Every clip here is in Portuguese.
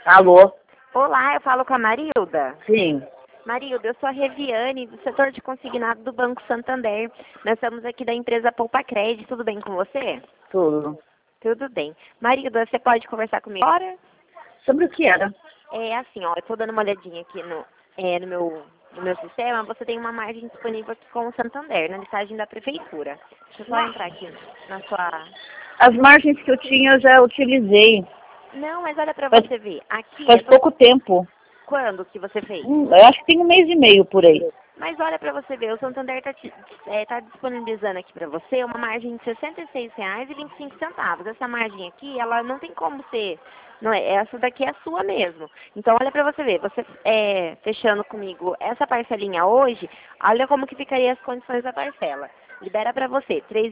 Alô? Olá, eu falo com a Marilda. Sim. Marilda, eu sou a Reviane, do setor de consignado do Banco Santander. Nós estamos aqui da empresa Poupa Crédito. Tudo bem com você? Tudo. Tudo bem. Marilda, você pode conversar comigo agora? Sobre o que era? É assim, ó, eu estou dando uma olhadinha aqui no meu sistema. Você tem uma margem disponível aqui com o Santander, na listagem da prefeitura. Deixa eu só entrar aqui na sua... As margens que eu tinha eu já utilizei. Não, mas olha pra Faz, você ver. Aqui, faz pouco tempo. quando que você fez? Eu acho que tem 1 mês e meio por aí. Mas olha para você ver, o Santander tá disponibilizando aqui para você uma margem de R$ 66,25. Essa margem aqui, ela não tem como ser, não é, essa daqui é a sua mesmo. Então olha para você ver, você fechando comigo essa parcelinha hoje, olha como que ficaria as condições da parcela. Libera para você R$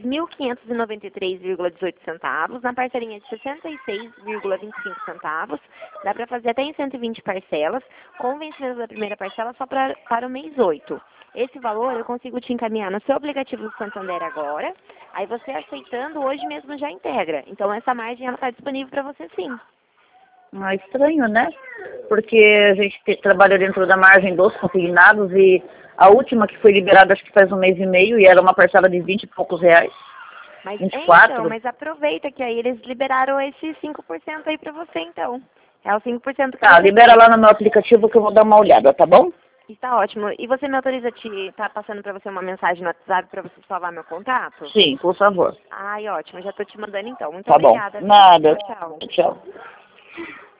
3.593,18 na parcelinha de R$ 66,25. Dá para fazer até em 120 parcelas, com o vencimento da primeira parcela só para o mês 8. Esse valor eu consigo te encaminhar no seu aplicativo do Santander agora. Aí você aceitando, hoje mesmo já integra. Então essa margem ela está disponível para você sim. Estranho, né? Porque a gente trabalha dentro da margem dos consignados e a última que foi liberada acho que faz 1 mês e meio e era uma parcela de 20 e poucos reais. Mas, 24. então, mas aproveita que aí eles liberaram esse 5% aí para você então. É o 5% que Tá, você libera tem. lá no meu aplicativo que eu vou dar uma olhada, tá bom? Está ótimo. E você me autoriza tá passando para você uma mensagem no WhatsApp para você salvar meu contato? Sim, por favor. Ai, ótimo. Já estou te mandando então. Muito Tá bom. obrigada. Viu? Nada. Tchau, tchau. Tchau.